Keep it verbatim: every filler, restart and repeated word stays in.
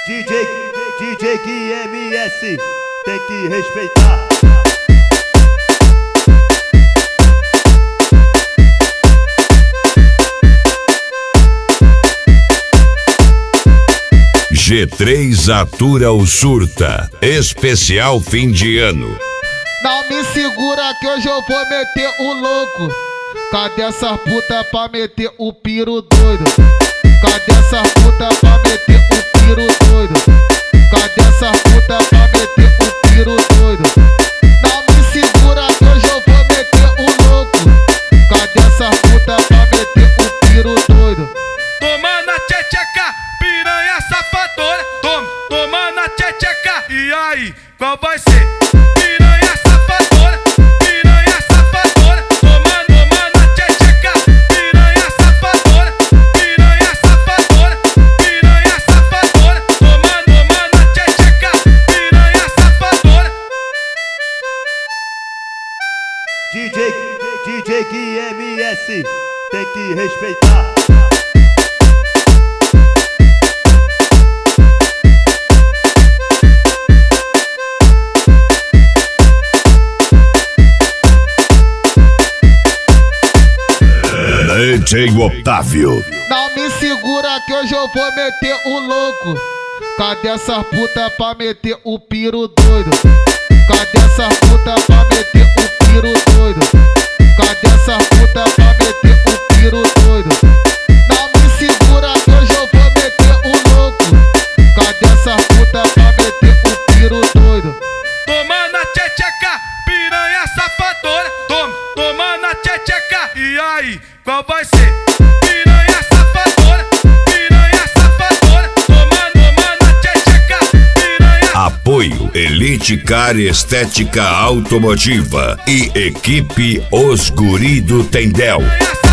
D J, D J Gui M S, tem que respeitar. G três atura o surta, especial fim de ano. Não me segura que hoje eu vou meter o louco. Cadê essa puta pra meter o piro doido? Cadê essa puta pra meter o piro doido? Cadê essa puta pra meter o piro doido? Não me segura que hoje eu vou meter o louco. Cadê essa puta pra meter o piro doido? Toma na tchecheca, piranha safadora. Toma, toma na tchecheca. E aí, qual vai ser? Piranha safadora, piranha safadora. Toma, toma na tchecheca, piranha safadora, piranha safadora, piranha safadora. Toma, toma na tchecheca, piranha safadora. D J, D J Gui M S, tem que respeitar. D J Otávio. Não me segura que hoje eu vou meter o louco. Cadê essa puta pra meter o piro doido? Cadê essa puta pra meter o piro doido? Cadê essa puta pra meter o piro doido? Não me segura que hoje eu vou meter o louco. Cadê essa puta pra meter o piro doido? Toma na tchecheca, piranha safadora. Toma, toma na tchecheca. E aí, qual vai ser? Piranha safadora, piranha safadora. Toma, toma na tchecheca, piranha. Apoio Elite Car Estética Automotiva e equipe Os Guri do Tendel. Piranha